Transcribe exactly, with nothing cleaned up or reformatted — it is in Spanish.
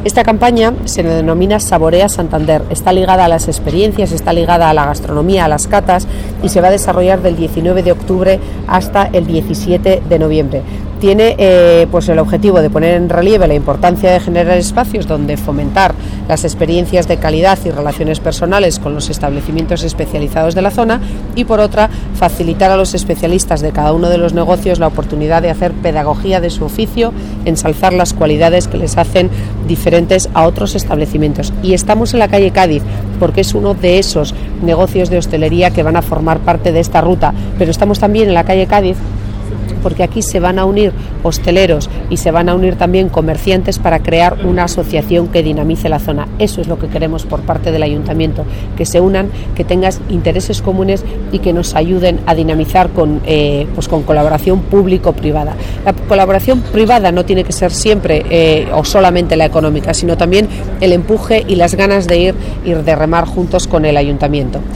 Esta campaña se denomina Saborea Santander, está ligada a las experiencias, está ligada a la gastronomía, a las catas, y se va a desarrollar del diecinueve de octubre hasta el diecisiete de noviembre. Tiene eh, pues el objetivo de poner en relieve la importancia de generar espacios donde fomentar las experiencias de calidad y relaciones personales con los establecimientos especializados de la zona, y por otra, facilitar a los especialistas de cada uno de los negocios la oportunidad de hacer pedagogía de su oficio, ensalzar las cualidades que les hacen diferentes a otros establecimientos. Y estamos en la calle Cádiz porque es uno de esos negocios de hostelería que van a formar parte de esta ruta, pero estamos también en la calle Cádiz porque aquí se van a unir hosteleros y se van a unir también comerciantes para crear una asociación que dinamice la zona. Eso es lo que queremos por parte del Ayuntamiento, que se unan, que tengan intereses comunes y que nos ayuden a dinamizar con, eh, pues con colaboración público-privada. La colaboración privada no tiene que ser siempre eh, o solamente la económica, sino también el empuje y las ganas de ir y de remar juntos con el Ayuntamiento.